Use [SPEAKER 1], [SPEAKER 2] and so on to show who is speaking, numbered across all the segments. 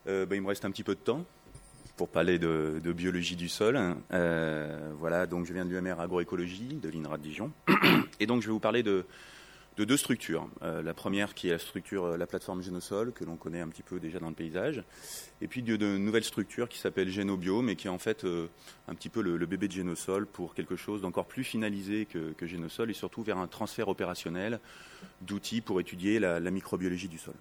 [SPEAKER 1] Il me reste un petit peu de temps pour parler de biologie du sol. Voilà, donc je viens de l'UMR agroécologie, de l'INRA de Dijon. Et donc je vais vous parler de deux structures. La première qui est la structure, la plateforme Génosol, que l'on connaît un petit peu déjà dans le paysage. Et puis de nouvelles structures qui s'appellent Génobiome, et qui est en fait un petit peu le bébé de Génosol pour quelque chose d'encore plus finalisé que Génosol, et surtout vers un transfert opérationnel d'outils pour étudier la microbiologie du sol.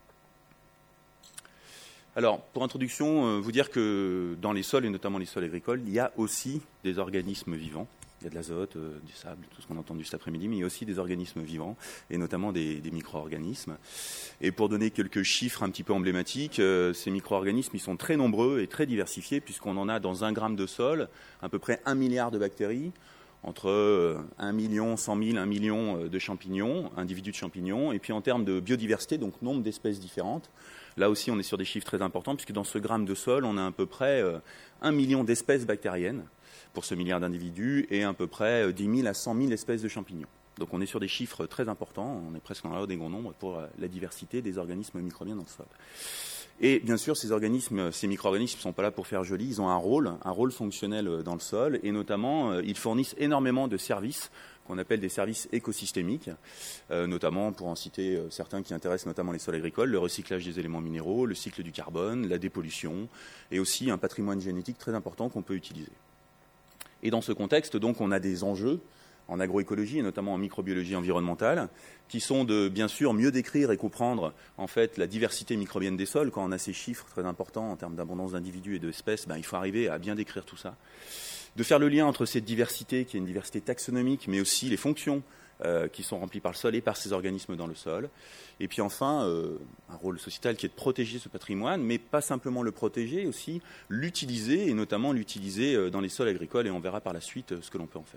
[SPEAKER 1] Alors, pour introduction, vous dire que dans les sols, et notamment les sols agricoles, il y a aussi des organismes vivants. Il y a de l'azote, du sable, tout ce qu'on a entendu cet après-midi, mais il y a aussi des organismes vivants, et notamment des micro-organismes. Et pour donner quelques chiffres un petit peu emblématiques, ces micro-organismes, ils sont très nombreux et très diversifiés, puisqu'on en a dans 1 gramme de sol à peu près 1 milliard de bactéries, entre 1 million, 100 000, 1 million de champignons, individus de champignons, et puis en termes de biodiversité, donc nombre d'espèces différentes, là aussi on est sur des chiffres très importants, puisque dans ce gramme de sol, on a à peu près 1 million d'espèces bactériennes, pour ce milliard d'individus, et à peu près 10 000 à 100 000 espèces de champignons. Donc on est sur des chiffres très importants, on est presque dans la haute des grands nombres pour la diversité des organismes microbiens dans le sol. Et bien sûr, ces micro-organismes ne sont pas là pour faire joli, ils ont un rôle fonctionnel dans le sol, et notamment ils fournissent énormément de services qu'on appelle des services écosystémiques, notamment pour en citer certains qui intéressent notamment les sols agricoles, le recyclage des éléments minéraux, le cycle du carbone, la dépollution, et aussi un patrimoine génétique très important qu'on peut utiliser. Et dans ce contexte, donc, on a des enjeux en agroécologie et notamment en microbiologie environnementale qui sont de, bien sûr, mieux décrire et comprendre en fait la diversité microbienne des sols. Quand on a ces chiffres très importants en termes d'abondance d'individus et d'espèces, il faut arriver à bien décrire tout ça. De faire le lien entre cette diversité, qui est une diversité taxonomique, mais aussi les fonctions qui sont remplies par le sol et par ces organismes dans le sol. Et puis enfin, un rôle sociétal qui est de protéger ce patrimoine, mais pas simplement le protéger, aussi l'utiliser, et notamment l'utiliser dans les sols agricoles, et on verra par la suite ce que l'on peut en faire.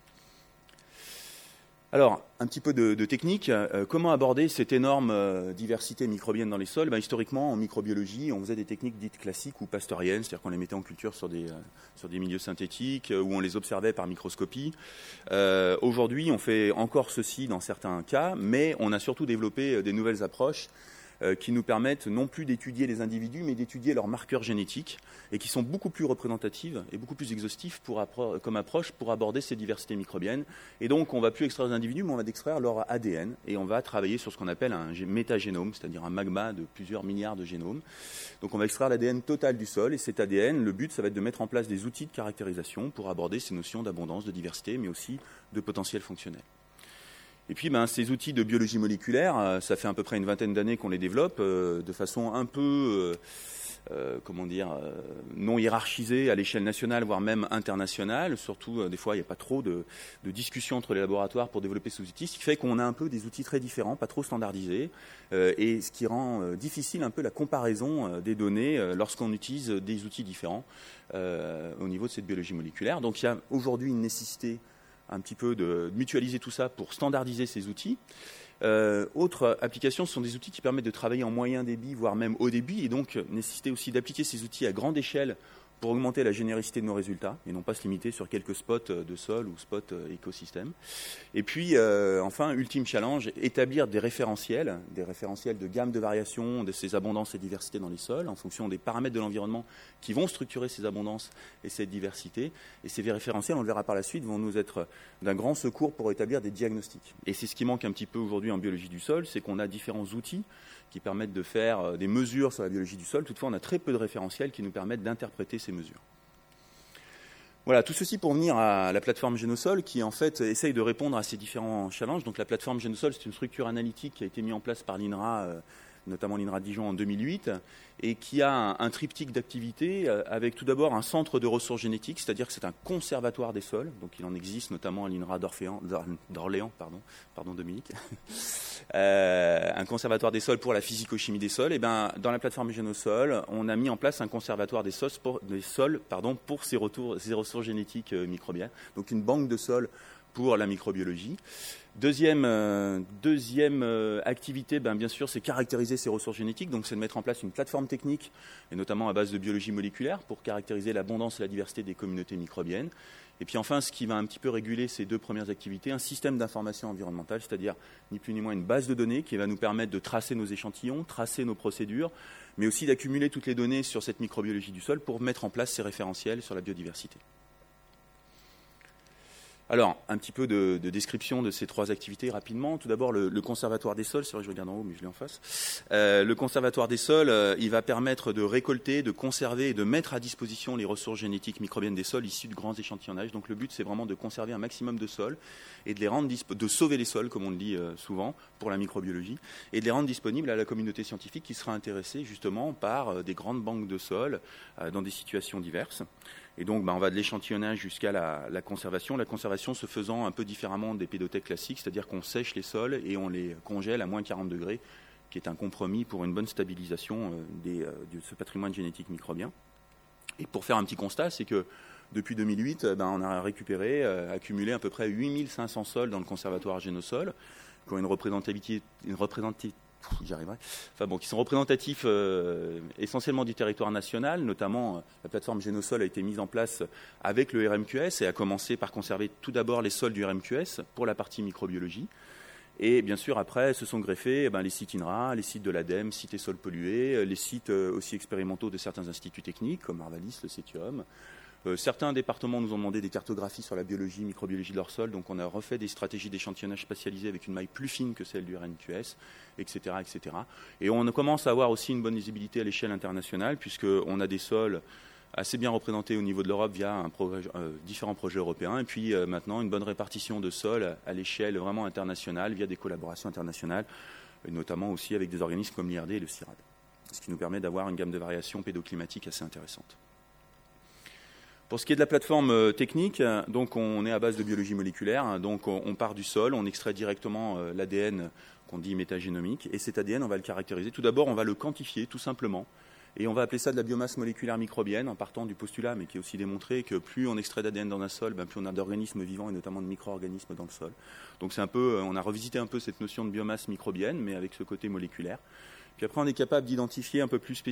[SPEAKER 1] Alors, un petit peu de technique. Comment aborder cette énorme diversité microbienne dans les sols ? Historiquement, en microbiologie, on faisait des techniques dites classiques ou pasteuriennes, c'est-à-dire qu'on les mettait en culture sur des milieux synthétiques, où on les observait par microscopie. Aujourd'hui, on fait encore ceci dans certains cas, mais on a surtout développé des nouvelles approches qui nous permettent non plus d'étudier les individus, mais d'étudier leurs marqueurs génétiques, et qui sont beaucoup plus représentatives et beaucoup plus exhaustives comme approche pour aborder ces diversités microbiennes. Et donc, on ne va plus extraire les individus, mais on va extraire leur ADN, et on va travailler sur ce qu'on appelle un métagénome, c'est-à-dire un magma de plusieurs milliards de génomes. Donc, on va extraire l'ADN total du sol, et cet ADN, le but, ça va être de mettre en place des outils de caractérisation pour aborder ces notions d'abondance, de diversité, mais aussi de potentiel fonctionnel. Et puis, ces outils de biologie moléculaire, ça fait à peu près une vingtaine d'années qu'on les développe de façon un peu, non hiérarchisée à l'échelle nationale, voire même internationale. Surtout, des fois, il n'y a pas trop de discussions entre les laboratoires pour développer ces outils, ce qui fait qu'on a un peu des outils très différents, pas trop standardisés, et ce qui rend difficile un peu la comparaison des données lorsqu'on utilise des outils différents au niveau de cette biologie moléculaire. Donc, il y a aujourd'hui une nécessité un petit peu de mutualiser tout ça pour standardiser ces outils. Autre application, ce sont des outils qui permettent de travailler en moyen débit, voire même haut débit, et donc nécessiter aussi d'appliquer ces outils à grande échelle pour augmenter la généricité de nos résultats, et non pas se limiter sur quelques spots de sol ou spots écosystème. Et puis, enfin, ultime challenge, établir des référentiels de gamme de variation de ces abondances et diversités dans les sols, en fonction des paramètres de l'environnement qui vont structurer ces abondances et cette diversité. Et ces référentiels, on le verra par la suite, vont nous être d'un grand secours pour établir des diagnostics. Et c'est ce qui manque un petit peu aujourd'hui en biologie du sol, c'est qu'on a différents outils qui permettent de faire des mesures sur la biologie du sol. Toutefois, on a très peu de référentiels qui nous permettent d'interpréter ces mesures. Voilà, tout ceci pour venir à la plateforme Génosol qui, en fait, essaye de répondre à ces différents challenges. Donc, la plateforme Génosol, c'est une structure analytique qui a été mise en place par l'INRA, notamment l'INRA de Dijon en 2008, et qui a un triptyque d'activités avec tout d'abord un centre de ressources génétiques, c'est-à-dire que c'est un conservatoire des sols. Donc, il en existe notamment à l'INRA d'Orléans, pardon Dominique. Un conservatoire des sols pour la physico-chimie des sols. Et dans la plateforme Génosol, on a mis en place un conservatoire des sols pour ces ressources génétiques microbiennes. Donc une banque de sols pour la microbiologie. Deuxième activité, bien sûr, c'est caractériser ces ressources génétiques. Donc, c'est de mettre en place une plateforme technique, et notamment à base de biologie moléculaire, pour caractériser l'abondance et la diversité des communautés microbiennes. Et puis enfin, ce qui va un petit peu réguler ces deux premières activités, un système d'information environnementale, c'est-à-dire ni plus ni moins une base de données qui va nous permettre de tracer nos échantillons, tracer nos procédures, mais aussi d'accumuler toutes les données sur cette microbiologie du sol pour mettre en place ces référentiels sur la biodiversité. Alors, un petit peu de description de ces trois activités rapidement. Tout d'abord, le Conservatoire des sols. C'est vrai que je regarde en haut, mais je l'ai en face. Le Conservatoire des sols, il va permettre de récolter, de conserver et de mettre à disposition les ressources génétiques microbiennes des sols issues de grands échantillonnages. Donc, le but, c'est vraiment de conserver un maximum de sols et de les rendre de sauver les sols, comme on le dit souvent, pour la microbiologie, et de les rendre disponibles à la communauté scientifique qui sera intéressée justement par des grandes banques de sols dans des situations diverses. Et donc, on va de l'échantillonnage jusqu'à la conservation. La conservation se faisant un peu différemment des pédothèques classiques, c'est-à-dire qu'on sèche les sols et on les congèle à moins 40 degrés, qui est un compromis pour une bonne stabilisation de ce patrimoine génétique microbien. Et pour faire un petit constat, c'est que depuis 2008, on a récupéré, accumulé à peu près 8500 sols dans le conservatoire Génosol, qui ont une représentativité qui sont représentatifs essentiellement du territoire national, notamment la plateforme Génosol a été mise en place avec le RMQS et a commencé par conserver tout d'abord les sols du RMQS pour la partie microbiologie. Et bien sûr, après, se sont greffés les sites INRA, les sites de l'ADEME, sites et sols pollués, les sites aussi expérimentaux de certains instituts techniques, comme Arvalis, le CETIUM. Certains départements nous ont demandé des cartographies sur la biologie, microbiologie de leur sol, donc on a refait des stratégies d'échantillonnage spatialisé avec une maille plus fine que celle du RNQS, etc., etc. Et on commence à avoir aussi une bonne visibilité à l'échelle internationale, puisqu'on a des sols assez bien représentés au niveau de l'Europe via différents projets européens, et puis maintenant une bonne répartition de sols à l'échelle vraiment internationale via des collaborations internationales, et notamment aussi avec des organismes comme l'IRD et le CIRAD, ce qui nous permet d'avoir une gamme de variations pédoclimatiques assez intéressante. Pour ce qui est de la plateforme technique, donc on est à base de biologie moléculaire, donc on part du sol, on extrait directement l'ADN qu'on dit métagénomique, et cet ADN, on va le caractériser. Tout d'abord, on va le quantifier, tout simplement, et on va appeler ça de la biomasse moléculaire microbienne, en partant du postulat, mais qui est aussi démontré que plus on extrait d'ADN dans un sol, plus on a d'organismes vivants, et notamment de micro-organismes dans le sol. Donc c'est un peu, on a revisité un peu cette notion de biomasse microbienne, mais avec ce côté moléculaire. Puis après, on est capable d'identifier un peu plus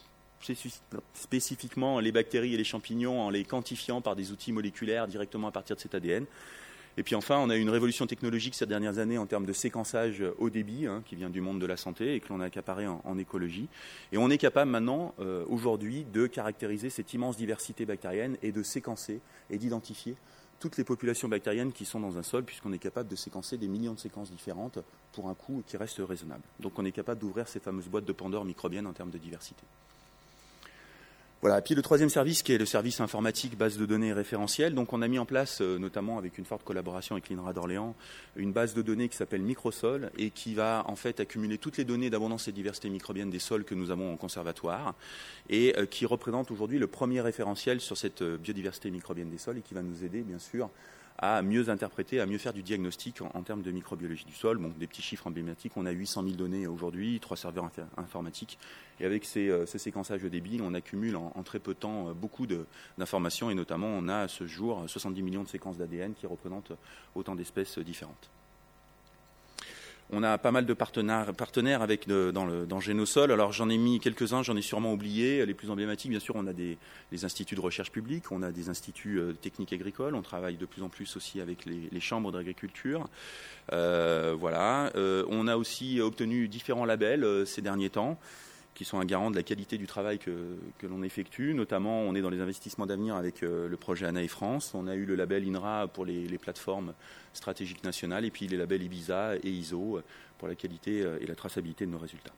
[SPEAKER 1] spécifiquement les bactéries et les champignons en les quantifiant par des outils moléculaires directement à partir de cet ADN. Et puis enfin, on a eu une révolution technologique ces dernières années en termes de séquençage haut débit, qui vient du monde de la santé et que l'on a accaparé en écologie. Et on est capable maintenant, aujourd'hui, de caractériser cette immense diversité bactérienne et de séquencer et d'identifier toutes les populations bactériennes qui sont dans un sol, puisqu'on est capable de séquencer des millions de séquences différentes pour un coût qui reste raisonnable. Donc on est capable d'ouvrir ces fameuses boîtes de Pandore microbiennes en termes de diversité. Voilà. Et puis le troisième service, qui est le service informatique, base de données référentielle. Donc on a mis en place, notamment avec une forte collaboration avec l'INRA d'Orléans, une base de données qui s'appelle Microsol et qui va en fait accumuler toutes les données d'abondance et de diversité microbienne des sols que nous avons en conservatoire et qui représente aujourd'hui le premier référentiel sur cette biodiversité microbienne des sols et qui va nous aider bien sûr à mieux interpréter, à mieux faire du diagnostic en termes de microbiologie du sol. Bon, des petits chiffres emblématiques, on a 800 000 données aujourd'hui, 3 serveurs informatiques, et avec ce séquençage au débit, on accumule en très peu de temps beaucoup d'informations, et notamment on a à ce jour 70 millions de séquences d'ADN qui représentent autant d'espèces différentes. On a pas mal de partenaires avec dans Génosol. Alors j'en ai mis quelques-uns, j'en ai sûrement oublié. Les plus emblématiques, bien sûr, on a des instituts de recherche publique, on a des instituts techniques agricoles, on travaille de plus en plus aussi avec les chambres d'agriculture. Voilà. On a aussi obtenu différents labels ces derniers temps, qui sont un garant de la qualité du travail que l'on effectue. Notamment, on est dans les investissements d'avenir avec le projet ANA France. On a eu le label INRA pour les plateformes stratégiques nationales et puis les labels Ibiza et ISO pour la qualité et la traçabilité de nos résultats.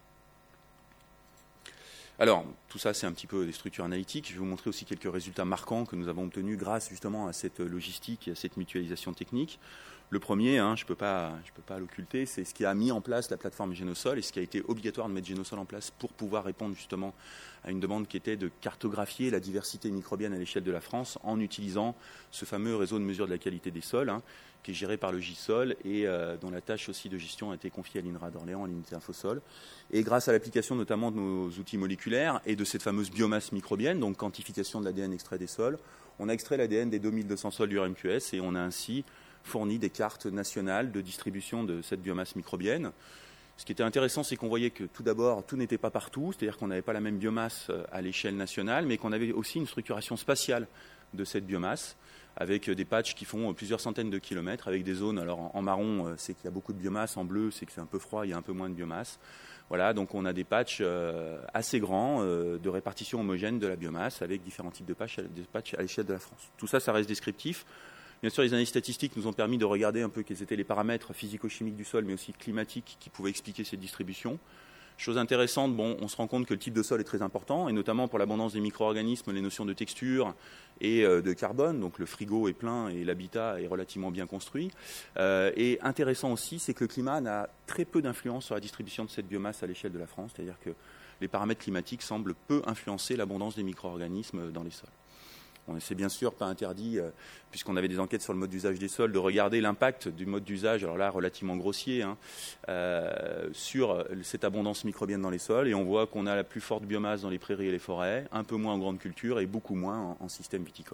[SPEAKER 1] Alors, tout ça, c'est un petit peu des structures analytiques. Je vais vous montrer aussi quelques résultats marquants que nous avons obtenus grâce justement à cette logistique et à cette mutualisation technique. Le premier, je peux pas l'occulter, c'est ce qui a mis en place la plateforme Génosol et ce qui a été obligatoire de mettre Génosol en place pour pouvoir répondre justement à une demande qui était de cartographier la diversité microbienne à l'échelle de la France en utilisant ce fameux réseau de mesure de la qualité des sols qui est géré par le GISOL et dont la tâche aussi de gestion a été confiée à l'INRA d'Orléans, à l'unité Infosol. Et grâce à l'application notamment de nos outils moléculaires et de cette fameuse biomasse microbienne, donc quantification de l'ADN extrait des sols, on a extrait l'ADN des 2200 sols du RMQS et on a ainsi fourni des cartes nationales de distribution de cette biomasse microbienne. Ce qui était intéressant, c'est qu'on voyait que tout d'abord, tout n'était pas partout, c'est-à-dire qu'on n'avait pas la même biomasse à l'échelle nationale, mais qu'on avait aussi une structuration spatiale de cette biomasse, avec des patchs qui font plusieurs centaines de kilomètres, avec des zones, alors en marron, c'est qu'il y a beaucoup de biomasse, en bleu, c'est que c'est un peu froid, il y a un peu moins de biomasse. Voilà, donc on a des patchs assez grands de répartition homogène de la biomasse, avec différents types de patchs à l'échelle de la France. Tout ça, ça reste descriptif. Bien sûr, les analyses statistiques nous ont permis de regarder un peu quels étaient les paramètres physico-chimiques du sol, mais aussi climatiques qui pouvaient expliquer cette distribution. Chose intéressante, on se rend compte que le type de sol est très important, et notamment pour l'abondance des micro-organismes, les notions de texture et de carbone, donc le frigo est plein et l'habitat est relativement bien construit. Et intéressant aussi, c'est que le climat n'a très peu d'influence sur la distribution de cette biomasse à l'échelle de la France, c'est-à-dire que les paramètres climatiques semblent peu influencer l'abondance des micro-organismes dans les sols. C'est bien sûr pas interdit, puisqu'on avait des enquêtes sur le mode d'usage des sols, de regarder l'impact du mode d'usage, alors là relativement grossier, sur cette abondance microbienne dans les sols. Et on voit qu'on a la plus forte biomasse dans les prairies et les forêts, un peu moins en grande culture et beaucoup moins en système viticole.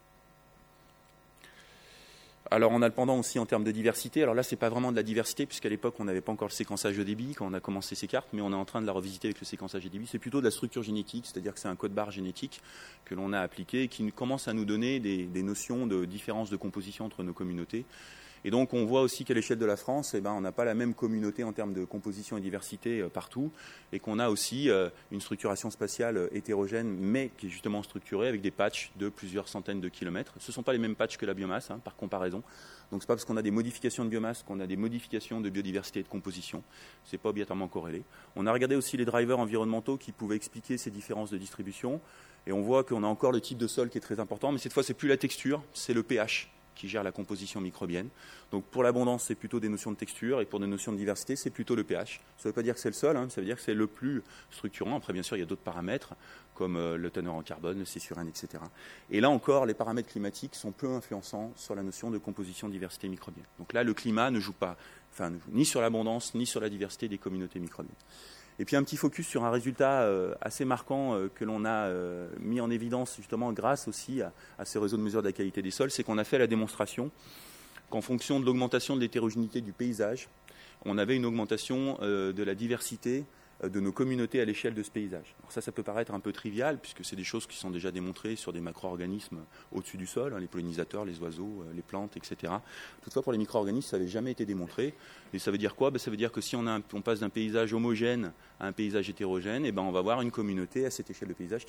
[SPEAKER 1] Alors on a le pendant aussi en termes de diversité. Alors là, ce n'est pas vraiment de la diversité, puisqu'à l'époque, on n'avait pas encore le séquençage de débit quand on a commencé ces cartes, mais on est en train de la revisiter avec le séquençage de débit. C'est plutôt de la structure génétique, c'est-à-dire que c'est un code-barre génétique que l'on a appliqué et qui commence à nous donner des notions de différence de composition entre nos communautés. Et donc on voit aussi qu'à l'échelle de la France, on n'a pas la même communauté en termes de composition et diversité partout, et qu'on a aussi une structuration spatiale hétérogène, mais qui est justement structurée avec des patchs de plusieurs centaines de kilomètres. Ce ne sont pas les mêmes patchs que la biomasse, par comparaison. Donc ce n'est pas parce qu'on a des modifications de biomasse qu'on a des modifications de biodiversité et de composition. Ce n'est pas obligatoirement corrélé. On a regardé aussi les drivers environnementaux qui pouvaient expliquer ces différences de distribution, et on voit qu'on a encore le type de sol qui est très important, mais cette fois, ce n'est plus la texture, c'est le pH qui gère la composition microbienne. Donc pour l'abondance, c'est plutôt des notions de texture, et pour des notions de diversité, c'est plutôt le pH. Ça ne veut pas dire que c'est le sol, ça veut dire que c'est le plus structurant. Après, bien sûr, il y a d'autres paramètres, comme le teneur en carbone, le C/N, etc. Et là encore, les paramètres climatiques sont peu influençants sur la notion de composition diversité microbienne. Donc là, le climat ne joue pas, ni sur l'abondance, ni sur la diversité des communautés microbiennes. Et puis un petit focus sur un résultat assez marquant que l'on a mis en évidence justement grâce aussi à ces réseaux de mesure de la qualité des sols, c'est qu'on a fait la démonstration qu'en fonction de l'augmentation de l'hétérogénéité du paysage, on avait une augmentation de la diversité de nos communautés à l'échelle de ce paysage. Alors ça peut paraître un peu trivial, puisque c'est des choses qui sont déjà démontrées sur des macro-organismes au-dessus du sol, les pollinisateurs, les oiseaux, les plantes, etc. Toutefois, pour les micro-organismes, ça n'avait jamais été démontré. Et ça veut dire quoi ? Ça veut dire que si on passe d'un paysage homogène à un paysage hétérogène, on va avoir une communauté à cette échelle de paysage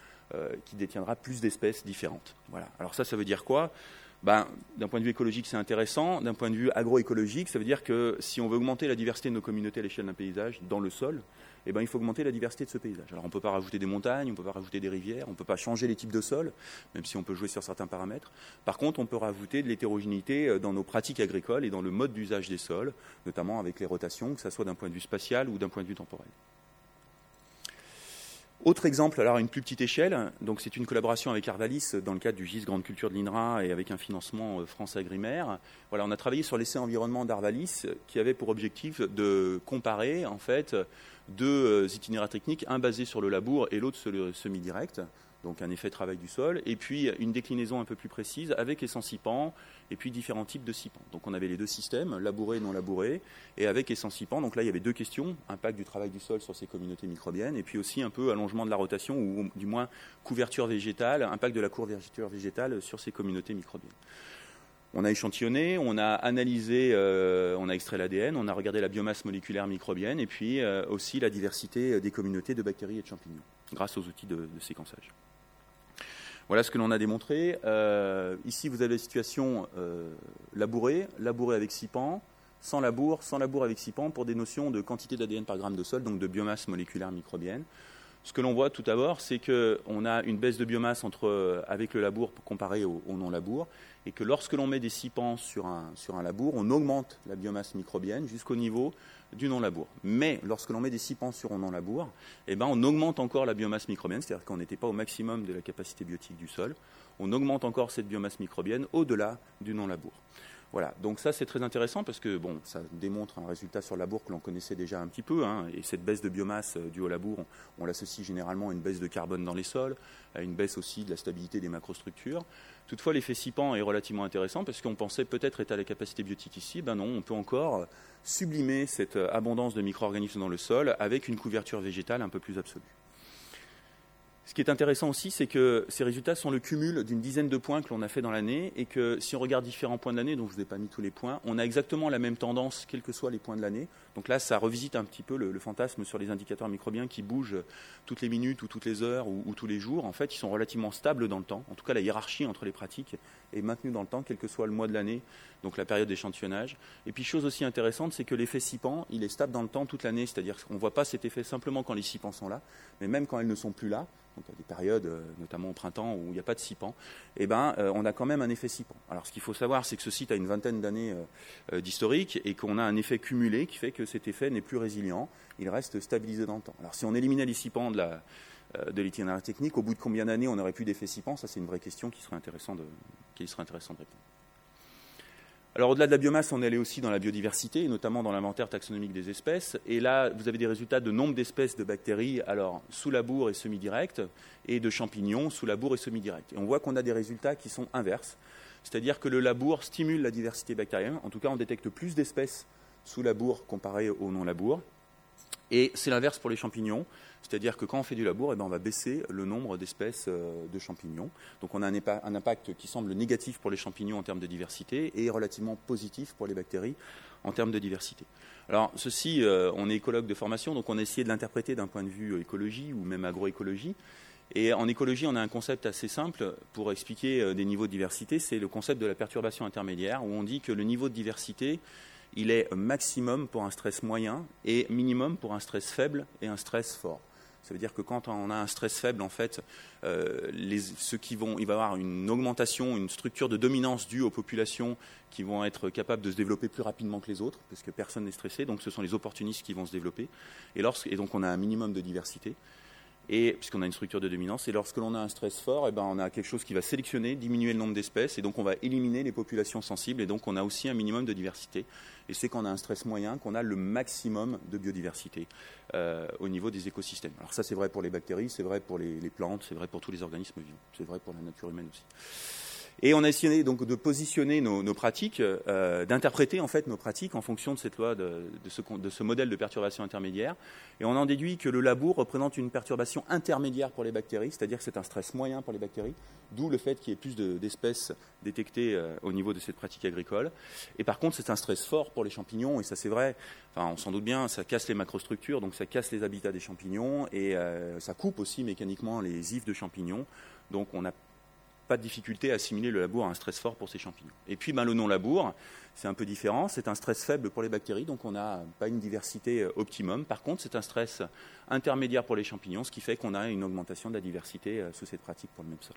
[SPEAKER 1] qui détiendra plus d'espèces différentes. Voilà. Alors ça veut dire quoi ? D'un point de vue écologique, c'est intéressant. D'un point de vue agroécologique, ça veut dire que si on veut augmenter la diversité de nos communautés à l'échelle d'un paysage, dans le sol, il faut augmenter la diversité de ce paysage. Alors on ne peut pas rajouter des montagnes, on ne peut pas rajouter des rivières, on ne peut pas changer les types de sols, même si on peut jouer sur certains paramètres. Par contre, on peut rajouter de l'hétérogénéité dans nos pratiques agricoles et dans le mode d'usage des sols, notamment avec les rotations, que ce soit d'un point de vue spatial ou d'un point de vue temporel. Autre exemple, alors à une plus petite échelle, donc c'est une collaboration avec Arvalis dans le cadre du GIS Grande Culture de l'INRA et avec un financement France Agrimaire. Voilà, on a travaillé sur l'essai environnement d'Arvalis qui avait pour objectif de comparer en fait deux itinéraires techniques, un basé sur le labour et l'autre sur le semi-direct, donc un effet travail du sol, et puis une déclinaison un peu plus précise avec les sensipans et puis différents types de sipans. Donc on avait les deux systèmes, labouré et non labouré, et avec les sensipans. Donc là il y avait deux questions, impact du travail du sol sur ces communautés microbiennes, et puis aussi un peu allongement de la rotation, ou du moins couverture végétale, impact de la couverture végétale sur ces communautés microbiennes. On a échantillonné, on a analysé, on a extrait l'ADN, on a regardé la biomasse moléculaire microbienne, et puis aussi la diversité des communautés de bactéries et de champignons, grâce aux outils de séquençage. Voilà ce que l'on a démontré. Ici, vous avez la situation labourée avec SIPAN, sans labour avec SIPAN, pour des notions de quantité d'ADN par gramme de sol, donc de biomasse moléculaire microbienne. Ce que l'on voit tout d'abord, c'est qu'on a une baisse de biomasse avec le labour comparé au non-labour, et que lorsque l'on met des SIPAN sur un labour, on augmente la biomasse microbienne jusqu'au niveau du non-labour. Mais lorsque l'on met des SIPAN sur un non-labour, on augmente encore la biomasse microbienne, c'est-à-dire qu'on n'était pas au maximum de la capacité biotique du sol, on augmente encore cette biomasse microbienne au-delà du non-labour. Voilà, donc ça c'est très intéressant parce que bon, ça démontre un résultat sur le labour que l'on connaissait déjà un petit peu, hein, et cette baisse de biomasse due au labour, on l'associe généralement à une baisse de carbone dans les sols, à une baisse aussi de la stabilité des macrostructures. Toutefois, l'effet SIPAN est relativement intéressant parce qu'on pensait peut-être être à la capacité biotique ici, ben non, on peut encore sublimer cette abondance de micro-organismes dans le sol avec une couverture végétale un peu plus absolue. Ce qui est intéressant aussi, c'est que ces résultats sont le cumul d'une dizaine de points que l'on a fait dans l'année et que si on regarde différents points de l'année, donc je ne vous ai pas mis tous les points, on a exactement la même tendance, quels que soient les points de l'année. Donc là, ça revisite un petit peu le fantasme sur les indicateurs microbiens qui bougent toutes les minutes ou toutes les heures ou tous les jours. En fait, ils sont relativement stables dans le temps. En tout cas, la hiérarchie entre les pratiques est maintenue dans le temps, quel que soit le mois de l'année, donc la période d'échantillonnage. Et puis, chose aussi intéressante, c'est que l'effet SIPAN, il est stable dans le temps toute l'année. C'est-à-dire qu'on ne voit pas cet effet simplement quand les SIPAN sont là, mais même quand elles ne sont plus là. Donc, il y a des périodes, notamment au printemps, où il n'y a pas de SIPAN, on a quand même un effet SIPAN. Alors, ce qu'il faut savoir, c'est que ce site a une vingtaine d'années d'historique et qu'on a un effet cumulé qui fait que cet effet n'est plus résilient, il reste stabilisé dans le temps. Alors, si on éliminait les SIPAN de l'itinéraire technique, au bout de combien d'années on n'aurait plus d'effet SIPAN? Ça, c'est une vraie question qui serait intéressant de répondre. Alors, au-delà de la biomasse, on est allé aussi dans la biodiversité, et notamment dans l'inventaire taxonomique des espèces. Et là, vous avez des résultats de nombre d'espèces de bactéries, alors sous labour et semi-direct, et de champignons sous labour et semi-direct. Et on voit qu'on a des résultats qui sont inverses. C'est-à-dire que le labour stimule la diversité bactérienne. En tout cas, on détecte plus d'espèces sous labour comparé au non-labour. Et c'est l'inverse pour les champignons. C'est-à-dire que quand on fait du labour, on va baisser le nombre d'espèces de champignons. Donc on a un impact qui semble négatif pour les champignons en termes de diversité et relativement positif pour les bactéries en termes de diversité. Alors ceci, on est écologue de formation, donc on a essayé de l'interpréter d'un point de vue écologie ou même agroécologie. Et en écologie, on a un concept assez simple pour expliquer des niveaux de diversité, c'est le concept de la perturbation intermédiaire, où on dit que le niveau de diversité, il est maximum pour un stress moyen et minimum pour un stress faible et un stress fort. Ça veut dire que quand on a un stress faible, en fait, il va y avoir une augmentation, une structure de dominance due aux populations qui vont être capables de se développer plus rapidement que les autres, parce que personne n'est stressé, donc ce sont les opportunistes qui vont se développer. Et donc on a un minimum de diversité. Et puisqu'on a une structure de dominance, et lorsque l'on a un stress fort, on a quelque chose qui va sélectionner, diminuer le nombre d'espèces, et donc on va éliminer les populations sensibles, et donc on a aussi un minimum de diversité. Et c'est quand on a un stress moyen qu'on a le maximum de biodiversité au niveau des écosystèmes. Alors ça, c'est vrai pour les bactéries, c'est vrai pour les plantes, c'est vrai pour tous les organismes vivants, c'est vrai pour la nature humaine aussi. Et on a essayé donc de positionner nos pratiques, d'interpréter en fait nos pratiques en fonction de cette loi, de ce modèle de perturbation intermédiaire. Et on en déduit que le labour représente une perturbation intermédiaire pour les bactéries, c'est-à-dire que c'est un stress moyen pour les bactéries, d'où le fait qu'il y ait plus d'espèces détectées au niveau de cette pratique agricole. Et par contre, c'est un stress fort pour les champignons, et ça c'est vrai, on s'en doute bien, ça casse les macrostructures, donc ça casse les habitats des champignons, et ça coupe aussi mécaniquement les ifs de champignons. Donc on n'a pas de difficulté à assimiler le labour à un stress fort pour ces champignons. Et puis le non-labour, c'est un peu différent, c'est un stress faible pour les bactéries, donc on n'a pas une diversité optimum. Par contre, c'est un stress intermédiaire pour les champignons, ce qui fait qu'on a une augmentation de la diversité sous cette pratique pour le même sol.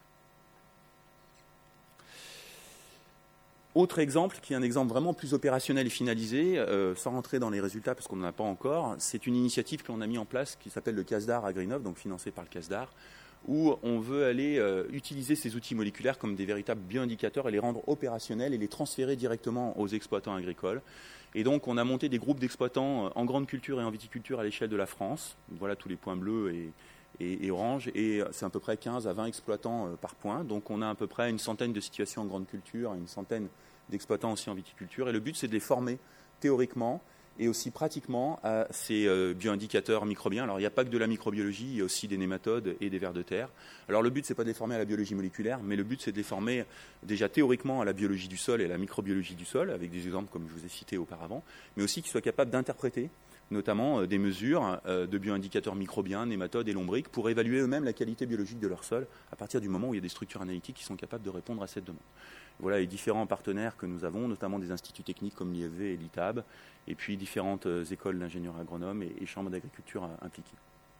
[SPEAKER 1] Autre exemple, qui est un exemple vraiment plus opérationnel et finalisé, sans rentrer dans les résultats parce qu'on n'en a pas encore, c'est une initiative que l'on a mis en place qui s'appelle le CASDAR à Greenhof, donc financé par le CASDAR, où on veut aller utiliser ces outils moléculaires comme des véritables bioindicateurs et les rendre opérationnels et les transférer directement aux exploitants agricoles. Et donc on a monté des groupes d'exploitants en grande culture et en viticulture à l'échelle de la France. Voilà tous les points bleus et orange, et c'est à peu près 15 à 20 exploitants par point. Donc on a à peu près une centaine de situations en grande culture et une centaine d'exploitants aussi en viticulture. Et le but, c'est de les former théoriquement et aussi pratiquement à ces bioindicateurs microbiens. Alors il n'y a pas que de la microbiologie, il y a aussi des nématodes et des vers de terre. Alors le but, c'est pas de les former à la biologie moléculaire, mais le but, c'est de les former déjà théoriquement à la biologie du sol et à la microbiologie du sol, avec des exemples comme je vous ai cités auparavant, mais aussi qu'ils soient capables d'interpréter notamment des mesures de bioindicateurs microbiens, nématodes et lombriques pour évaluer eux-mêmes la qualité biologique de leur sol à partir du moment où il y a des structures analytiques qui sont capables de répondre à cette demande. Voilà les différents partenaires que nous avons, notamment des instituts techniques comme l'IFV et l'ITAB, et puis différentes écoles d'ingénieurs agronomes et chambres d'agriculture impliquées.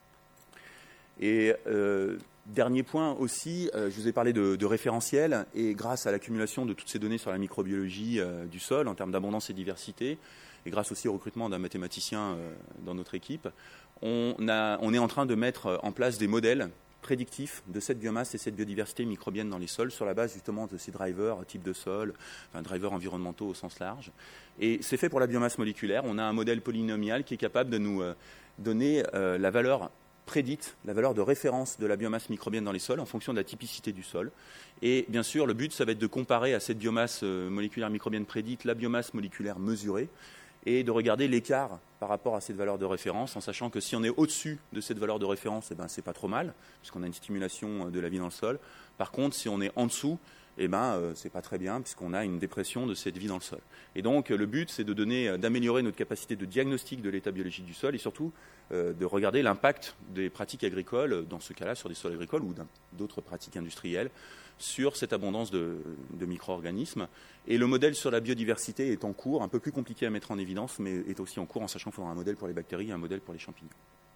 [SPEAKER 1] Et dernier point aussi, je vous ai parlé de référentiels, et grâce à l'accumulation de toutes ces données sur la microbiologie du sol en termes d'abondance et diversité, et grâce aussi au recrutement d'un mathématicien dans notre équipe, on est en train de mettre en place des modèles prédictif de cette biomasse et cette biodiversité microbienne dans les sols sur la base justement de ces drivers type de sol, enfin drivers environnementaux au sens large. Et c'est fait pour la biomasse moléculaire. On a un modèle polynomial qui est capable de nous donner la valeur prédite, la valeur de référence de la biomasse microbienne dans les sols en fonction de la typicité du sol. Et bien sûr, le but, ça va être de comparer à cette biomasse moléculaire microbienne prédite la biomasse moléculaire mesurée et de regarder l'écart par rapport à cette valeur de référence, en sachant que si on est au-dessus de cette valeur de référence, eh ben, c'est pas trop mal, puisqu'on a une stimulation de la vie dans le sol. Par contre, si on est en dessous, eh ben, c'est pas très bien, puisqu'on a une dépression de cette vie dans le sol. Et donc, le but, c'est d'améliorer notre capacité de diagnostic de l'état biologique du sol et surtout de regarder l'impact des pratiques agricoles, dans ce cas-là, sur des sols agricoles ou d'autres pratiques industrielles, sur cette abondance de micro-organismes. Et le modèle sur la biodiversité est en cours, un peu plus compliqué à mettre en évidence, mais est aussi en cours, en sachant qu'il faudra un modèle pour les bactéries et un modèle pour les champignons.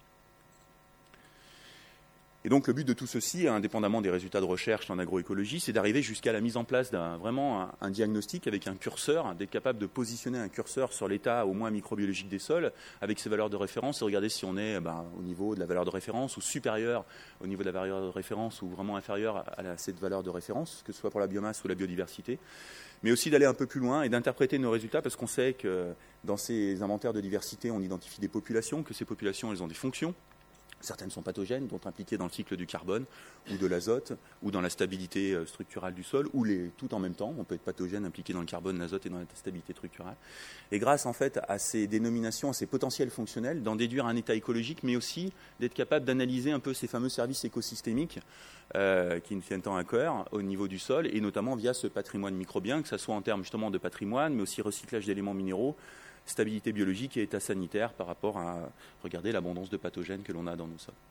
[SPEAKER 1] Et donc le but de tout ceci, indépendamment des résultats de recherche en agroécologie, c'est d'arriver jusqu'à la mise en place d'un diagnostic avec un curseur, d'être capable de positionner un curseur sur l'état au moins microbiologique des sols, avec ses valeurs de référence, et regarder si on est au niveau de la valeur de référence ou supérieur au niveau de la valeur de référence ou vraiment inférieur à cette valeur de référence, que ce soit pour la biomasse ou la biodiversité. Mais aussi d'aller un peu plus loin et d'interpréter nos résultats, parce qu'on sait que dans ces inventaires de diversité, on identifie des populations, que ces populations, elles ont des fonctions. Certaines sont pathogènes, donc impliquées dans le cycle du carbone ou de l'azote ou dans la stabilité structurale du sol, ou tout en même temps. On peut être pathogène impliqué dans le carbone, l'azote et dans la stabilité structurale. Et grâce en fait à ces dénominations, à ces potentiels fonctionnels, d'en déduire un état écologique, mais aussi d'être capable d'analyser un peu ces fameux services écosystémiques qui nous tiennent tant à cœur au niveau du sol, et notamment via ce patrimoine microbien, que ce soit en termes justement de patrimoine, mais aussi recyclage d'éléments minéraux, stabilité biologique et état sanitaire par rapport à regarder l'abondance de pathogènes que l'on a dans nos sols.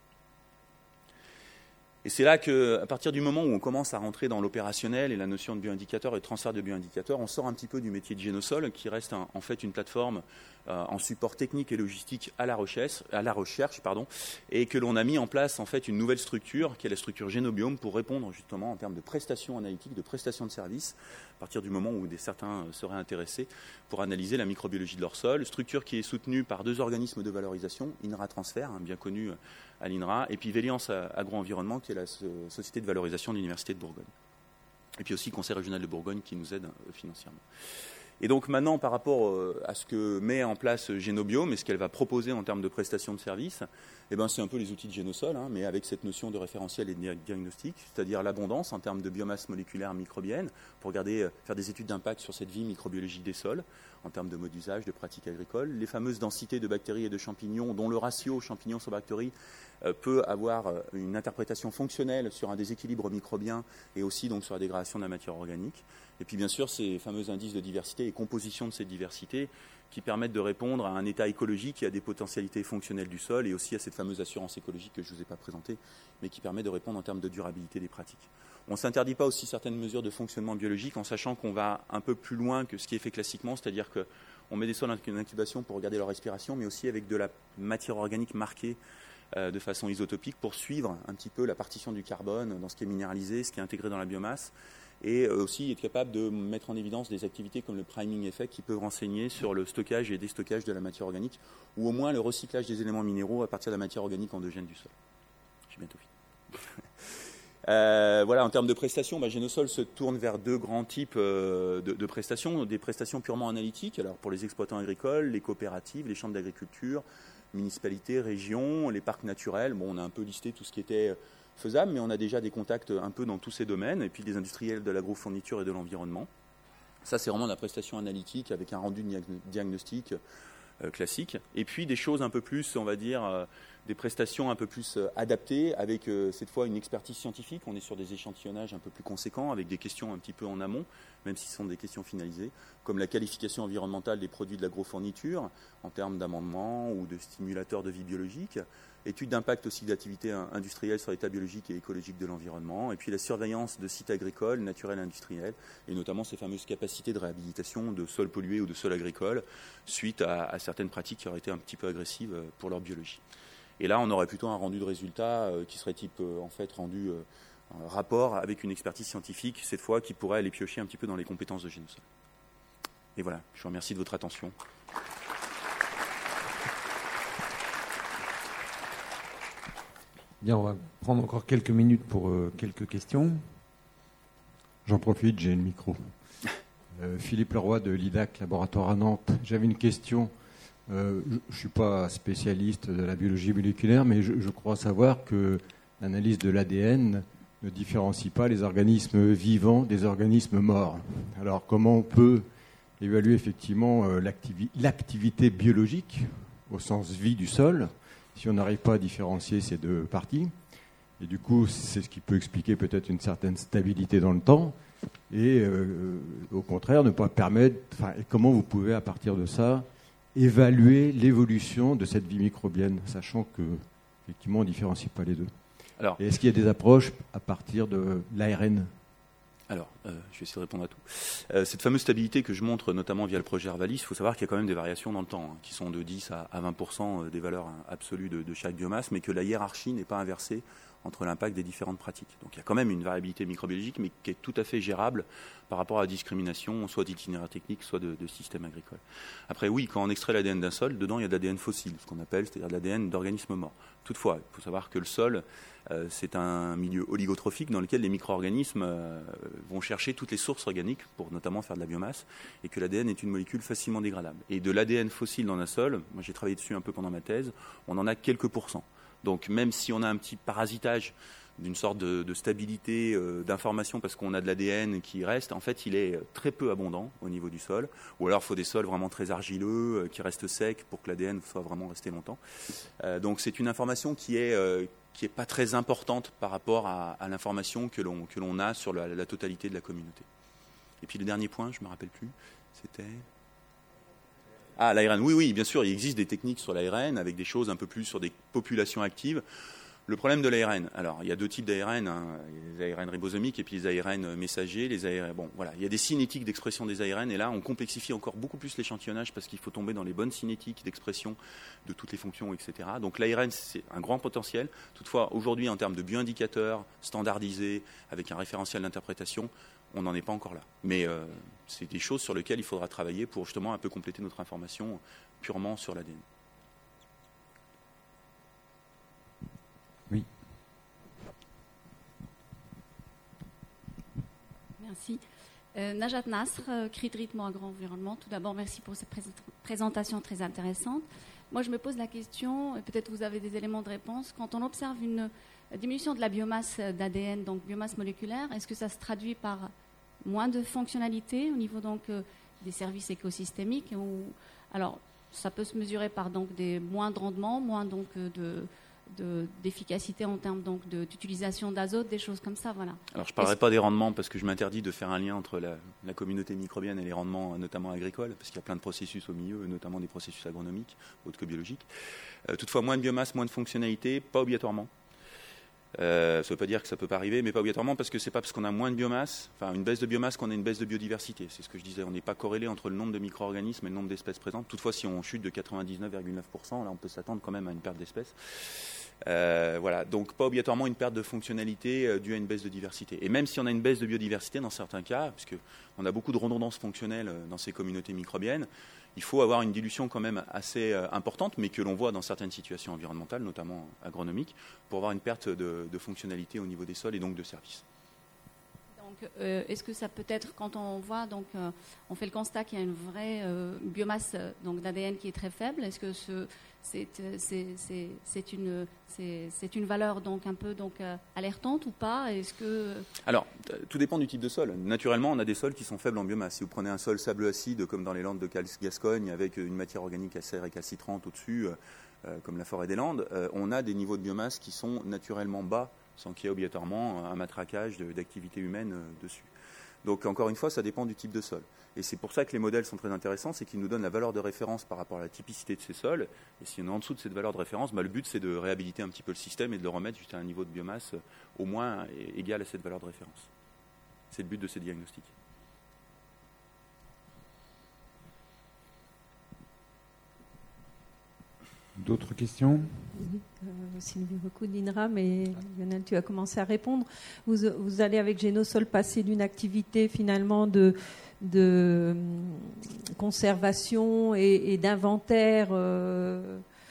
[SPEAKER 1] Et c'est là qu'à partir du moment où on commence à rentrer dans l'opérationnel et la notion de bioindicateur et de transfert de bioindicateurs, on sort un petit peu du métier de Génosol, qui reste en fait une plateforme en support technique et logistique à la recherche, et que l'on a mis en place en fait une nouvelle structure, qui est la structure Génobiome, pour répondre justement en termes de prestations analytiques, de prestations de services, à partir du moment où certains seraient intéressés pour analyser la microbiologie de leur sol. Structure qui est soutenue par 2 organismes de valorisation, INRA Transfert, bien connu à l'INRA, et puis Véliance Agro-Environnement, qui est la société de valorisation de l'Université de Bourgogne. Et puis aussi Conseil régional de Bourgogne qui nous aide financièrement. Et donc maintenant, par rapport à ce que met en place Génobiome et ce qu'elle va proposer en termes de prestations de services, eh ben, c'est un peu les outils de Génosol, mais avec cette notion de référentiel et de diagnostic, c'est-à-dire l'abondance en termes de biomasse moléculaire microbienne, pour faire des études d'impact sur cette vie microbiologique des sols, en termes de mode d'usage, de pratiques agricoles, les fameuses densités de bactéries et de champignons, dont le ratio champignons sur bactéries peut avoir une interprétation fonctionnelle sur un déséquilibre microbien et aussi donc sur la dégradation de la matière organique. Et puis bien sûr, ces fameux indices de diversité et composition de cette diversité qui permettent de répondre à un état écologique et à des potentialités fonctionnelles du sol, et aussi à cette fameuse assurance écologique que je ne vous ai pas présentée, mais qui permet de répondre en termes de durabilité des pratiques. On ne s'interdit pas aussi certaines mesures de fonctionnement biologique, en sachant qu'on va un peu plus loin que ce qui est fait classiquement, c'est-à-dire qu'on met des sols en incubation pour regarder leur respiration, mais aussi avec de la matière organique marquée de façon isotopique pour suivre un petit peu la partition du carbone dans ce qui est minéralisé, ce qui est intégré dans la biomasse, et aussi être capable de mettre en évidence des activités comme le priming effect qui peuvent renseigner sur le stockage et déstockage de la matière organique, ou au moins le recyclage des éléments minéraux à partir de la matière organique endogène du sol. J'ai bientôt fini. Voilà, en termes de prestations, Génosol se tourne vers 2 grands types de prestations. Des prestations purement analytiques, alors pour les exploitants agricoles, les coopératives, les chambres d'agriculture, municipalités, régions, les parcs naturels. Bon, on a un peu listé tout ce qui était faisable, mais on a déjà des contacts un peu dans tous ces domaines, et puis des industriels de l'agrofourniture et de l'environnement. Ça, c'est vraiment de la prestation analytique avec un rendu diagnostic classique. Et puis des choses un peu plus, on va dire, des prestations un peu plus adaptées, avec cette fois une expertise scientifique. On est sur des échantillonnages un peu plus conséquents, avec des questions un petit peu en amont, même si ce sont des questions finalisées, comme la qualification environnementale des produits de l'agrofourniture, en termes d'amendements ou de stimulateurs de vie biologique, études d'impact aussi d'activités industrielles sur l'état biologique et écologique de l'environnement, et puis la surveillance de sites agricoles, naturels et industriels, et notamment ces fameuses capacités de réhabilitation de sols pollués ou de sols agricoles, suite à certaines pratiques qui auraient été un petit peu agressives pour leur biologie. Et là, on aurait plutôt un rendu de résultat qui serait type, rendu rapport avec une expertise scientifique, cette fois, qui pourrait aller piocher un petit peu dans les compétences de Génosol. Et voilà, je vous remercie de votre attention.
[SPEAKER 2] Bien, on va prendre encore quelques minutes pour quelques questions. J'en profite, j'ai le micro. Philippe Leroy de l'IDAC, laboratoire à Nantes. J'avais une question. Je ne suis pas spécialiste de la biologie moléculaire, mais je crois savoir que l'analyse de l'ADN ne différencie pas les organismes vivants des organismes morts. Alors, comment on peut évaluer effectivement l'activité biologique, au sens vie du sol, si on n'arrive pas à différencier ces deux parties? Et du coup, c'est ce qui peut expliquer peut-être une certaine stabilité dans le temps. Et au contraire, ne pas permettre... et comment vous pouvez, à partir de ça, évaluer l'évolution de cette vie microbienne, sachant que, effectivement, on ne différencie pas les deux. Alors, et est-ce qu'il y a des approches à partir de l'ARN?
[SPEAKER 1] Alors, je vais essayer de répondre à tout. Cette fameuse stabilité que je montre notamment via le projet Arvalis, il faut savoir qu'il y a quand même des variations dans le temps, qui sont de 10 à 20% des valeurs absolues de chaque biomasse, mais que la hiérarchie n'est pas inversée entre l'impact des différentes pratiques. Donc il y a quand même une variabilité microbiologique, mais qui est tout à fait gérable par rapport à la discrimination, soit d'itinéraire technique, soit de système agricole. Après, oui, quand on extrait l'ADN d'un sol, dedans il y a de l'ADN fossile, ce qu'on appelle, c'est-à-dire de l'ADN d'organismes morts. Toutefois, il faut savoir que le sol, c'est un milieu oligotrophique dans lequel les micro-organismes vont chercher toutes les sources organiques pour notamment faire de la biomasse, et que l'ADN est une molécule facilement dégradable. Et de l'ADN fossile dans un sol, moi j'ai travaillé dessus un peu pendant ma thèse, on en a quelques pourcents. Donc même si on a un petit parasitage d'une sorte de stabilité d'information parce qu'on a de l'ADN qui reste, en fait il est très peu abondant au niveau du sol, ou alors il faut des sols vraiment très argileux, qui restent secs pour que l'ADN soit vraiment resté longtemps. Donc c'est une information qui est pas très importante par rapport à l'information que l'on a sur la totalité de la communauté. Et puis le dernier point, je ne me rappelle plus, c'était... Ah, l'ARN, oui, bien sûr, il existe des techniques sur l'ARN avec des choses un peu plus sur des populations actives. Le problème de l'ARN, alors il y a deux types d'ARN, il y a les ARN ribosomiques et puis les ARN messagers, il y a des cinétiques d'expression des ARN et là on complexifie encore beaucoup plus l'échantillonnage parce qu'il faut tomber dans les bonnes cinétiques d'expression de toutes les fonctions, etc. Donc l'ARN c'est un grand potentiel. Toutefois, aujourd'hui en termes de bioindicateurs standardisés avec un référentiel d'interprétation, on n'en est pas encore là. Mais c'est des choses sur lesquelles il faudra travailler pour justement un peu compléter notre information purement sur l'ADN.
[SPEAKER 2] Oui.
[SPEAKER 3] Merci. Najat Nasr, Cri de rythme agro-environnement. Tout d'abord, merci pour cette présentation très intéressante. Moi, je me pose la question, et peut-être vous avez des éléments de réponse, quand on observe une diminution de la biomasse d'ADN, donc biomasse moléculaire, est-ce que ça se traduit par moins de fonctionnalité au niveau donc, des services écosystémiques alors, ça peut se mesurer par donc, des moins de rendement, moins donc, d'efficacité en termes donc, d'utilisation d'azote, des choses comme ça. Voilà.
[SPEAKER 1] Alors, je ne parlerai pas des rendements parce que je m'interdis de faire un lien entre la communauté microbienne et les rendements, notamment agricoles, parce qu'il y a plein de processus au milieu, notamment des processus agronomiques, autres que biologiques. Toutefois, moins de biomasse, moins de fonctionnalité, pas obligatoirement. Ça ne veut pas dire que ça ne peut pas arriver, mais pas obligatoirement parce que ce n'est pas parce qu'on a moins de biomasse, enfin une baisse de biomasse qu'on a une baisse de biodiversité. C'est ce que je disais, on n'est pas corrélé entre le nombre de micro-organismes et le nombre d'espèces présentes. Toutefois, si on chute de 99,9%, là on peut s'attendre quand même à une perte d'espèces. Voilà, donc pas obligatoirement une perte de fonctionnalité due à une baisse de diversité. Et même si on a une baisse de biodiversité dans certains cas, puisqu'on a beaucoup de redondance fonctionnelle dans ces communautés microbiennes, il faut avoir une dilution quand même assez importante, mais que l'on voit dans certaines situations environnementales, notamment agronomiques, pour avoir une perte de fonctionnalité au niveau des sols et donc de services.
[SPEAKER 3] Donc, est-ce que ça peut être, quand on voit, donc, on fait le constat qu'il y a une vraie biomasse donc, d'ADN qui est très faible, est-ce que c'est une valeur donc, un peu donc, alertante ou pas?
[SPEAKER 1] Alors, tout dépend du type de sol. Naturellement, on a des sols qui sont faibles en biomasse. Si vous prenez un sol sableux-acide, comme dans les Landes de Gascogne, avec une matière organique assez récalcitrante au-dessus, comme la forêt des Landes, on a des niveaux de biomasse qui sont naturellement bas, sans qu'il y ait obligatoirement un matraquage d'activité humaine dessus. Donc encore une fois, ça dépend du type de sol. Et c'est pour ça que les modèles sont très intéressants, c'est qu'ils nous donnent la valeur de référence par rapport à la typicité de ces sols. Et si on est en dessous de cette valeur de référence, le but c'est de réhabiliter un petit peu le système et de le remettre jusqu'à un niveau de biomasse au moins égal à cette valeur de référence. C'est le but de ces diagnostics.
[SPEAKER 2] D'autres questions?
[SPEAKER 4] Oui, Sylvie Recou d'INRA, mais Lionel, tu as commencé à répondre. Vous allez avec Génosol passer d'une activité finalement de conservation et d'inventaire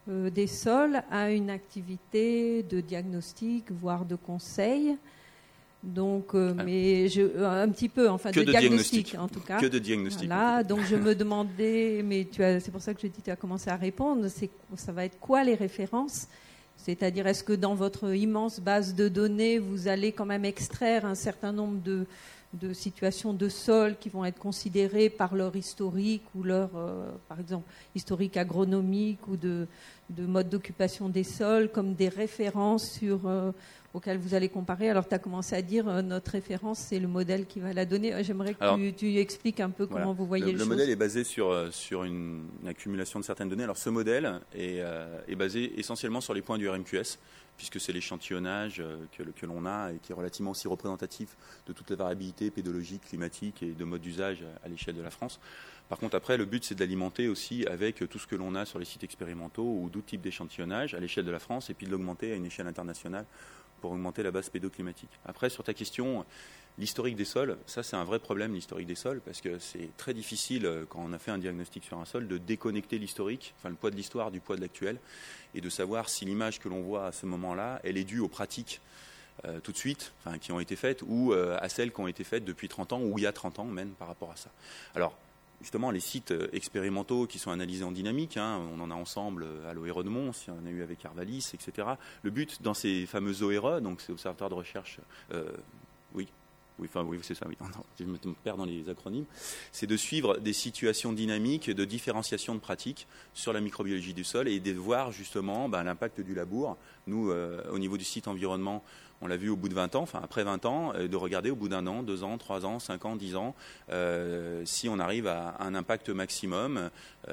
[SPEAKER 4] des sols à une activité de diagnostic, voire de conseil. Donc, mais un petit peu, enfin,
[SPEAKER 1] que
[SPEAKER 4] de diagnostic en tout cas.
[SPEAKER 1] Que de diagnostic.
[SPEAKER 4] Voilà, donc je me demandais, mais c'est pour ça que je dis, tu as commencé à répondre, ça va être quoi les références ? C'est-à-dire, est-ce que dans votre immense base de données, vous allez quand même extraire un certain nombre de situations de sol qui vont être considérées par leur historique ou leur, par exemple, historique agronomique ou de mode d'occupation des sols comme des références auxquelles vous allez comparer. Alors, tu as commencé à dire notre référence, c'est le modèle qui va la donner. J'aimerais que tu expliques un peu comment vous voyez les choses.
[SPEAKER 1] Le modèle est basé sur une accumulation de certaines données. Alors, ce modèle est basé essentiellement sur les points du RMQS, puisque c'est l'échantillonnage que l'on a et qui est relativement aussi représentatif de toute la variabilité pédologique, climatique et de mode d'usage à l'échelle de la France. Par contre, après, le but, c'est de l'alimenter aussi avec tout ce que l'on a sur les sites expérimentaux ou d'autres types d'échantillonnage à l'échelle de la France et puis de l'augmenter à une échelle internationale pour augmenter la base pédoclimatique. Après, sur ta question, l'historique des sols, ça c'est un vrai problème, l'historique des sols, parce que c'est très difficile, quand on a fait un diagnostic sur un sol, de déconnecter l'historique, enfin le poids de l'histoire du poids de l'actuel, et de savoir si l'image que l'on voit à ce moment-là, elle est due aux pratiques tout de suite, enfin, qui ont été faites, ou à celles qui ont été faites depuis 30 ans, ou il y a 30 ans même par rapport à ça. Alors, justement, les sites expérimentaux qui sont analysés en dynamique, on en a ensemble à l'OERE-de-Mons, il y en a eu avec Arvalis, etc. Le but dans ces fameux OERE, donc c'est Observatoire de recherche, oui, c'est ça, oui. Non, je me perds dans les acronymes. C'est de suivre des situations dynamiques de différenciation de pratiques sur la microbiologie du sol et de voir justement l'impact du labour. Nous, au niveau du site environnement, on l'a vu au bout de 20 ans, enfin après 20 ans, de regarder au bout d'1 an, 2 ans, 3 ans, 5 ans, 10 ans, si on arrive à un impact maximum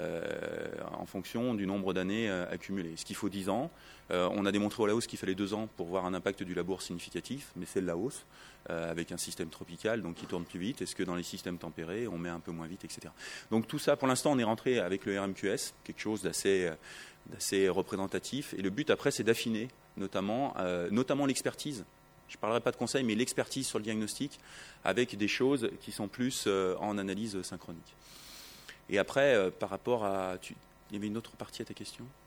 [SPEAKER 1] en fonction du nombre d'années accumulées. Ce qu'il faut 10 ans. On a démontré au Laos qu'il fallait 2 ans pour voir un impact du labour significatif, mais c'est le Laos, avec un système tropical, donc qui tourne plus vite. Est-ce que dans les systèmes tempérés, on met un peu moins vite, etc. Donc tout ça, pour l'instant, on est rentré avec le RMQS, quelque chose d'assez représentatif. Et le but, après, c'est d'affiner, notamment l'expertise. Je ne parlerai pas de conseil, mais l'expertise sur le diagnostic, avec des choses qui sont plus en analyse synchronique. Et après, par rapport à... Il y avait une autre partie à ta question, non ?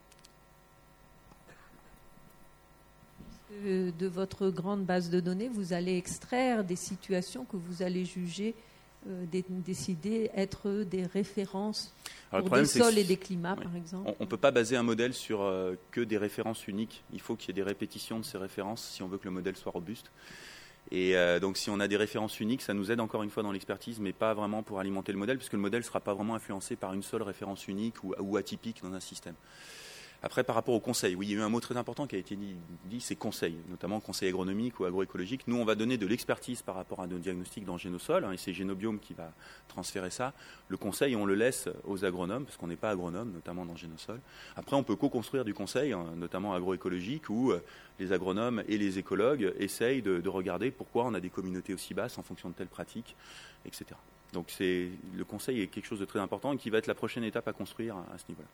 [SPEAKER 4] De votre grande base de données, vous allez extraire des situations que vous allez juger, décider être des références pour des sols et des climats, par exemple.
[SPEAKER 1] On ne peut pas baser un modèle sur que des références uniques. Il faut qu'il y ait des répétitions de ces références si on veut que le modèle soit robuste. Et donc si on a des références uniques, ça nous aide encore une fois dans l'expertise, mais pas vraiment pour alimenter le modèle, puisque le modèle ne sera pas vraiment influencé par une seule référence unique ou atypique dans un système. Après, par rapport au conseil, oui, il y a eu un mot très important qui a été dit, c'est conseil, notamment conseil agronomique ou agroécologique. Nous, on va donner de l'expertise par rapport à nos diagnostics dans Génosol, et c'est Génobiome qui va transférer ça. Le conseil, on le laisse aux agronomes, parce qu'on n'est pas agronome, notamment dans Génosol. Après, on peut co-construire du conseil, notamment agroécologique, où les agronomes et les écologues essayent de regarder pourquoi on a des communautés aussi basses en fonction de telles pratiques, etc. Donc, le conseil est quelque chose de très important et qui va être la prochaine étape à construire à ce niveau-là.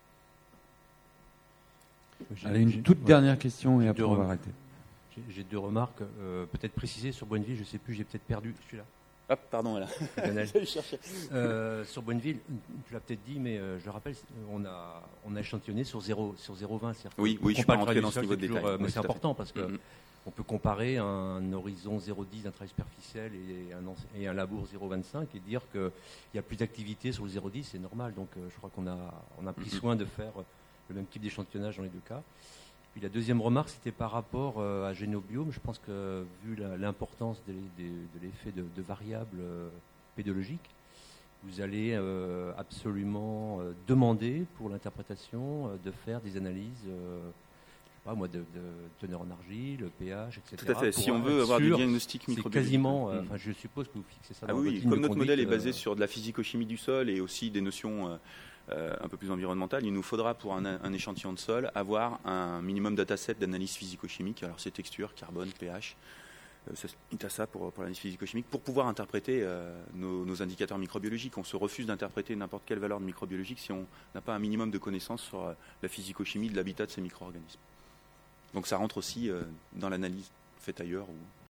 [SPEAKER 2] Allez, une toute dernière question et après on va arrêter.
[SPEAKER 5] J'ai 2 remarques. Peut-être préciser sur Bonneville, je ne sais plus, j'ai peut-être perdu celui-là.
[SPEAKER 1] Hop, pardon, là.
[SPEAKER 5] Sur Bonneville, tu l'as peut-être dit, mais je rappelle, on a échantillonné sur 0,20.
[SPEAKER 1] Oui, je ne suis pas rentré dans ce niveau de détail.
[SPEAKER 5] Mais c'est important parce qu'on peut comparer un horizon 0,10 d'un travail superficiel et un labour 0,25 et dire qu'il y a plus d'activité sur le 0,10, c'est normal. Donc je crois qu'on a pris soin de faire le même type d'échantillonnage dans les 2 cas. Puis la deuxième remarque, c'était par rapport à Génobiome. Je pense que vu l'importance de l'effet de variables pédologiques, vous allez absolument demander pour l'interprétation de faire des analyses de teneur en argile, pH, etc.
[SPEAKER 1] Tout à fait. Si on veut avoir du diagnostic microbiologique.
[SPEAKER 5] Quasiment, je suppose que vous fixez ça dans votre ligne de conduite.
[SPEAKER 1] Comme notre modèle est basé sur de la physico-chimie du sol et aussi des notions un peu plus environnementales, il nous faudra pour un échantillon de sol avoir un minimum dataset d'analyse physico-chimique. Alors c'est texture, carbone, pH. C'est ça pour l'analyse physico-chimique, pour pouvoir interpréter nos indicateurs microbiologiques. On se refuse d'interpréter n'importe quelle valeur de microbiologique si on n'a pas un minimum de connaissances sur la physico-chimie de l'habitat de ces micro-organismes. Donc ça rentre aussi dans l'analyse faite ailleurs ou